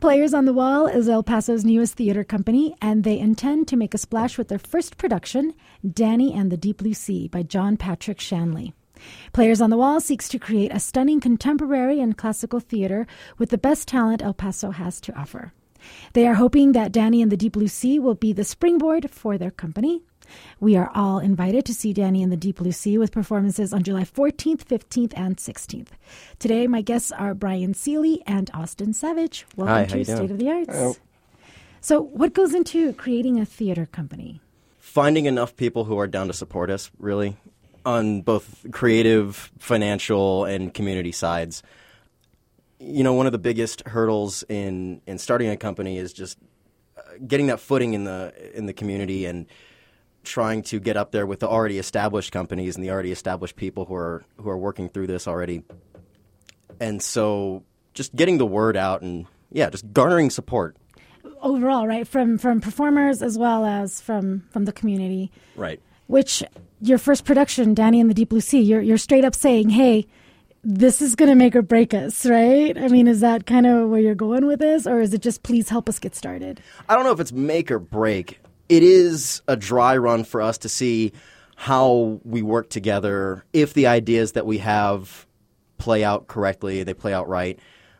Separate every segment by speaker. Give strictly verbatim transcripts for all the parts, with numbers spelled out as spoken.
Speaker 1: Players on the Wall is El Paso's newest theater company, and they intend to make a splash with their first production, Danny and the Deep Blue Sea by John Patrick Shanley. Players on the Wall seeks to create a stunning contemporary and classical theater with the best talent El Paso has to offer. They are hoping that Danny and the Deep Blue Sea will be the springboard for their company. We are all invited to see Danny and the Deep Blue Sea with performances on July fourteenth, fifteenth, and sixteenth. Today, my guests are Brian Seeley and Austin Savage. Welcome
Speaker 2: Hi,
Speaker 1: to State of the Arts.
Speaker 2: Hello.
Speaker 1: So what goes into creating a theater company?
Speaker 2: Finding enough people who are down to support us, really, on both creative, financial, and community sides. You know, one of the biggest hurdles in, in starting a company is just uh, getting that footing in the in the community and trying to get up there with the already established companies and the already established people who are who are working through this already. And so just getting the word out and, yeah, just garnering support.
Speaker 1: Overall, right, from from performers as well as from, from the community.
Speaker 2: Right.
Speaker 1: Which, your first production, Danny and the Deep Blue Sea, you're, you're straight up saying, hey, this is going to make or break us, right? I mean, is that kind of where you're going with this? Or is it just, please help us get started?
Speaker 2: I don't know if it's make or break. It is a dry run for us to see how we work together, if the ideas that we have play out correctly, they play out right.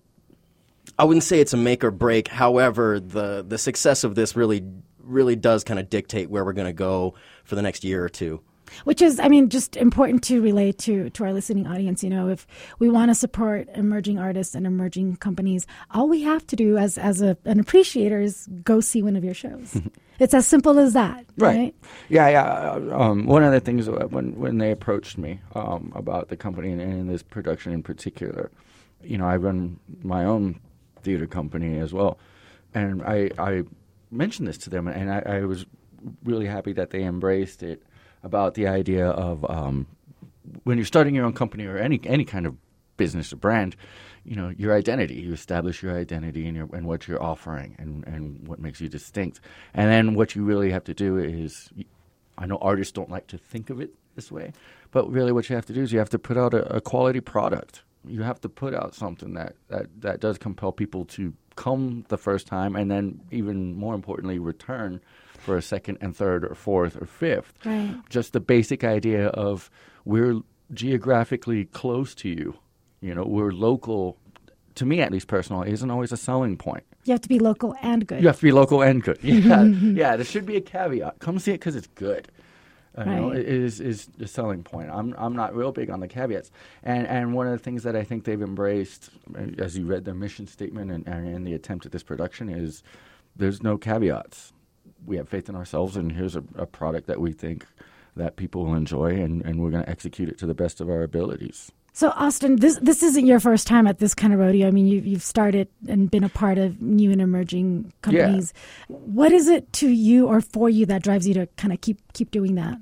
Speaker 2: I wouldn't say it's a make or break. However, the, the success of this really, really does kind of dictate where we're going to go for the next year or two.
Speaker 1: Which is, I mean, just important to relate to, to our listening audience. You know, if we want to support emerging artists and emerging companies, all we have to do as, as a, an appreciator is go see one of your shows. It's as simple as that, right? right?
Speaker 3: Yeah, yeah. Um, one of the things when when they approached me um, about the company and, and this production in particular, you know, I run my own theater company as well, and I, I mentioned this to them, and I, I was really happy that they embraced it. About the idea of um, when you're starting your own company or any any kind of business or brand, you know, your identity. You establish your identity and, your, and what you're offering and, and what makes you distinct. And then what you really have to do is, I know artists don't like to think of it this way, but really what you have to do is you have to put out a, a quality product. You have to put out something that, that, that does compel people to come the first time and then even more importantly return for a second and third or fourth or fifth.
Speaker 1: Right.
Speaker 3: Just the basic idea of we're geographically close to you. You know, we're local. To me, at least personally, isn't always a selling point.
Speaker 1: You have to be local and good.
Speaker 3: You have to be local and good. Yeah, yeah. There should be a caveat. Come see it because it's good. Uh,
Speaker 1: right.
Speaker 3: You know, it is is the selling point. I'm I'm not real big on the caveats. And and one of the things that I think they've embraced, as you read their mission statement and, and, and the attempt at this production, is there's no caveats. We have faith in ourselves, and here's a, a product that we think that people will enjoy, and, and we're going to execute it to the best of our abilities.
Speaker 1: So, Austin, this this isn't your first time at this kind of rodeo. I mean, you, you've started and been a part of new and emerging companies. Yeah. What is it to you or for you that drives you to kind of keep keep doing that?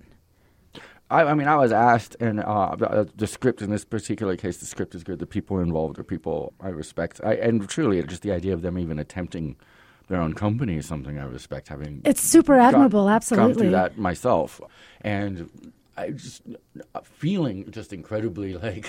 Speaker 3: I, I mean, I was asked, and uh, the script in this particular case, the script is good. The people involved are people I respect. I, and truly, just the idea of them even attempting their own company is something I respect. Having
Speaker 1: it's super admirable,
Speaker 3: gone,
Speaker 1: absolutely.
Speaker 3: Gone through that myself, and I just feeling just incredibly like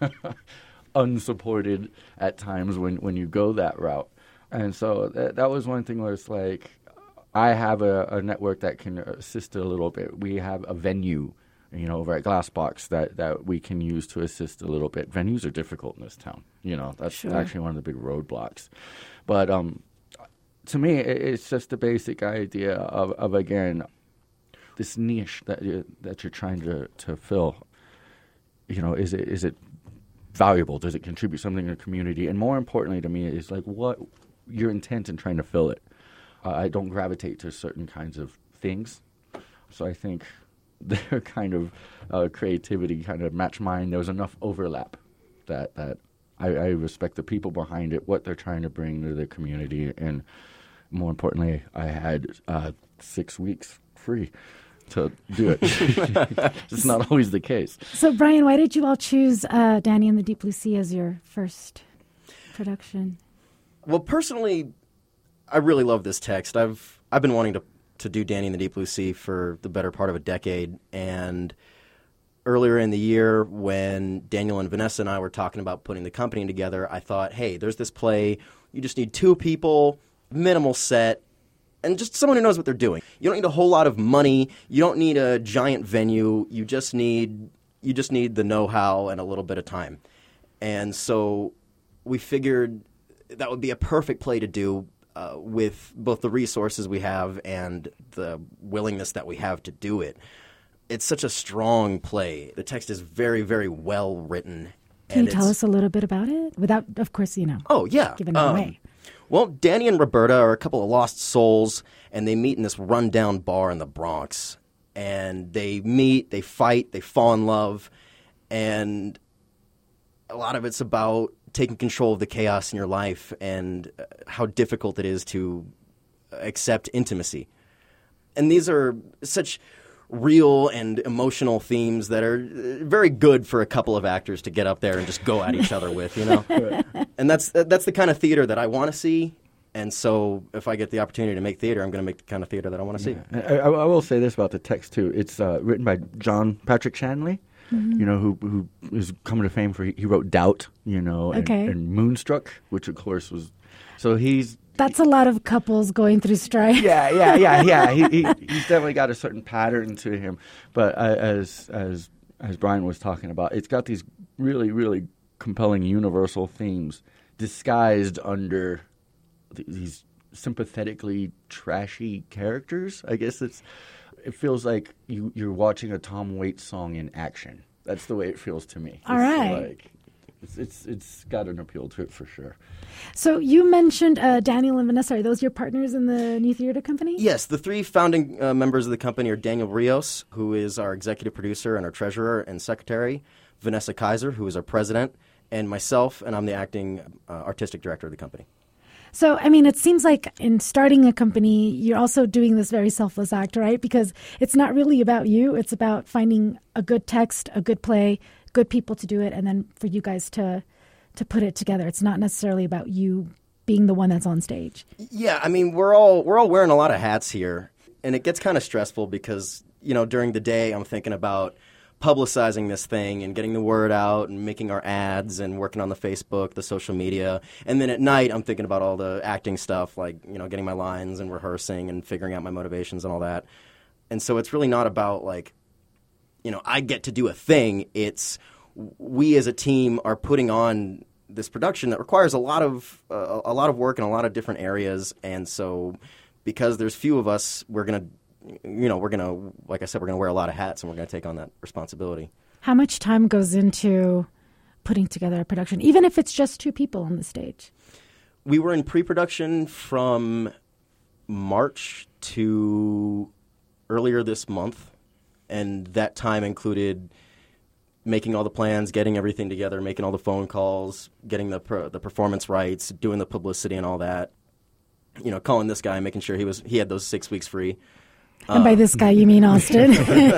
Speaker 3: unsupported at times when, when you go that route. And so that, that was one thing where it's like I have a, a network that can assist a little bit. We have a venue, you know, over at Glassbox that, that we can use to assist a little bit. Venues are difficult in this town. You know, that's
Speaker 1: sure.
Speaker 3: actually one of the big roadblocks. But um. To me, it's just the basic idea of, of again, this niche that you, that you're trying to, to fill. You know, is it is it valuable? Does it contribute something to the community? And more importantly to me is like what your intent in trying to fill it. Uh, I don't gravitate to certain kinds of things, so I think their kind of uh, creativity kind of matched mine. There was enough overlap that that I, I respect the people behind it, what they're trying to bring to the community, and more importantly, I had uh, six weeks free to do it. It's not always the case.
Speaker 1: So, Brian, why did you all choose uh, Danny and the Deep Blue Sea as your first production?
Speaker 2: Well, personally, I really love this text. I've I've been wanting to, to do Danny and the Deep Blue Sea for the better part of a decade, and earlier in the year when Daniel and Vanessa and I were talking about putting the company together, I thought, hey, there's this play. You just need two people, minimal set, and just someone who knows what they're doing. You don't need a whole lot of money. You don't need a giant venue. You just need you just need the know-how and a little bit of time. And so we figured that would be a perfect play to do uh, with both the resources we have and the willingness that we have to do it. It's such a strong play. The text is very, very well written.
Speaker 1: Can you tell us a little bit about it? Without, of course, you know.
Speaker 2: Oh, yeah.
Speaker 1: Giving it
Speaker 2: um,
Speaker 1: away.
Speaker 2: Well, Danny and Roberta are a couple of lost souls, and they meet in this rundown bar in the Bronx. And they meet, they fight, they fall in love, and a lot of it's about taking control of the chaos in your life and how difficult it is to accept intimacy. And these are such real and emotional themes that are very good for a couple of actors to get up there and just go at each other with, you know? And that's that's the kind of theater that I want to see. And so if I get the opportunity to make theater, I'm going to make the kind of theater that I want to see.
Speaker 3: Yeah. I, I will say this about the text, too. It's uh, written by John Patrick Shanley, mm-hmm. you know, who who is coming to fame for, he wrote Doubt, you know, and,
Speaker 1: okay.
Speaker 3: and Moonstruck, which, of course, was, so he's...
Speaker 1: That's a lot of couples going through strife.
Speaker 3: Yeah, yeah, yeah, yeah. he, he he's definitely got a certain pattern to him. But uh, as as as Brian was talking about, it's got these really, really compelling universal themes disguised under th- these sympathetically trashy characters. I guess it's it feels like you you're watching a Tom Waits song in action. That's the way it feels to me.
Speaker 1: All
Speaker 3: it's
Speaker 1: right.
Speaker 3: Like, It's, it's it's got an appeal to it for sure.
Speaker 1: So you mentioned uh, Daniel and Vanessa. Are those your partners in the New Theater Company?
Speaker 2: Yes, the three founding uh, members of the company are Daniel Rios, who is our executive producer and our treasurer and secretary, Vanessa Kaiser, who is our president, and myself, and I'm the acting uh, artistic director of the company.
Speaker 1: So, I mean, it seems like in starting a company, you're also doing this very selfless act, right? Because it's not really about you. It's about finding a good text, a good play, good people to do it, and then for you guys to to put it together. It's not necessarily about you being the one that's on stage.
Speaker 2: Yeah, I mean, we're all we're all wearing a lot of hats here, and it gets kind of stressful because, you know, during the day I'm thinking about publicizing this thing and getting the word out and making our ads and working on the Facebook, the social media. And then at night I'm thinking about all the acting stuff, like, you know, getting my lines and rehearsing and figuring out my motivations and all that. And so it's really not about, like, you know, I get to do a thing. It's we as a team are putting on this production that requires a lot of uh, a lot of work in a lot of different areas. And so because there's few of us, we're going to you know, we're going to, like I said, we're going to wear a lot of hats and we're going to take on that responsibility.
Speaker 1: How much time goes into putting together a production, even if it's just two people on the stage?
Speaker 2: We were in pre-production from March to earlier this month, and that time included making all the plans, getting everything together, making all the phone calls, getting the per- the performance rights, doing the publicity and all that. You know, calling this guy, making sure he was he had those six weeks free.
Speaker 1: And by this guy, you mean Austin.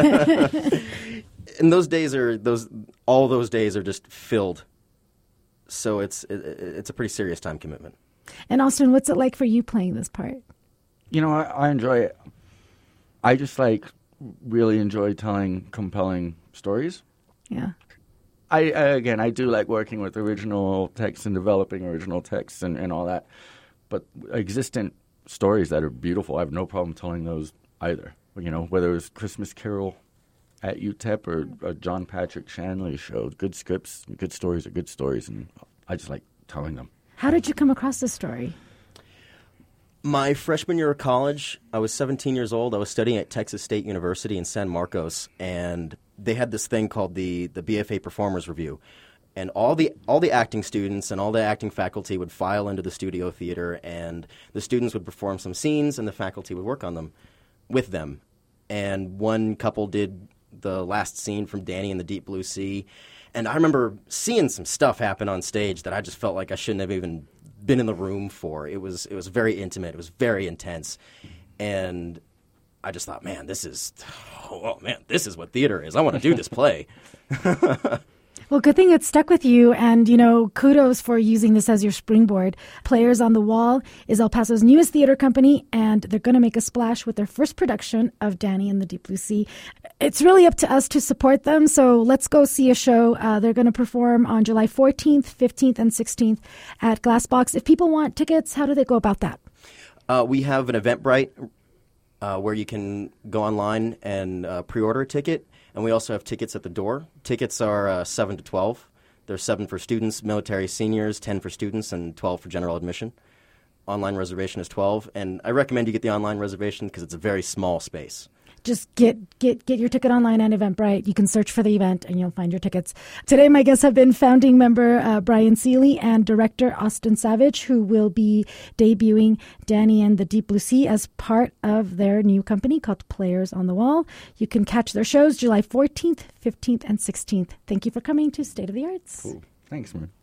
Speaker 2: And those days are those all those days are just filled. So it's it, it's a pretty serious time commitment.
Speaker 1: And Austin, what's it like for you playing this part?
Speaker 3: You know, I, I enjoy it. I just like really enjoy telling compelling stories.
Speaker 1: Yeah.
Speaker 3: I, I again, I do like working with original text and developing original texts and, and all that. But existent stories that are beautiful, I have no problem telling those either. You know, whether it was Christmas Carol at U T E P or a John Patrick Shanley show, good scripts, good stories are good stories, and I just like telling them.
Speaker 1: How did you come across this story?
Speaker 2: My freshman year of college, I was seventeen years old. I was studying at Texas State University in San Marcos, and they had this thing called the, the B F A Performers Review. And all the all the acting students and all the acting faculty would file into the studio theater, and the students would perform some scenes, and the faculty would work on them with them. And one couple did the last scene from Danny and the Deep Blue Sea. And I remember seeing some stuff happen on stage that I just felt like I shouldn't have even been in the room for. It was it was very intimate. It was very intense. And I just thought, man, this is, oh, man, this is what theater is. I want to do this play.
Speaker 1: Well, good thing it stuck with you. And, you know, kudos for using this as your springboard. Players on the Wall is El Paso's newest theater company, and they're going to make a splash with their first production of Danny and the Deep Blue Sea. It's really up to us to support them, so let's go see a show. Uh, they're going to perform on July fourteenth, fifteenth, and sixteenth at Glassbox. If people want tickets, how do they go about that?
Speaker 2: Uh, we have an Eventbrite uh, where you can go online and uh, pre-order a ticket. And we also have tickets at the door. Tickets are uh, seven to twelve. There's seven for students, military seniors, ten for students, and twelve for general admission. Online reservation is twelve. And I recommend you get the online reservation because it's a very small space.
Speaker 1: Just get, get get your ticket online on Eventbrite. You can search for the event and you'll find your tickets. Today, my guests have been founding member uh, Brian Seeley and director Austin Savage, who will be debuting Danny and the Deep Blue Sea as part of their new company called Players on the Wall. You can catch their shows July fourteenth, fifteenth, and sixteenth. Thank you for coming to State of the Arts.
Speaker 3: Cool. Thanks, man.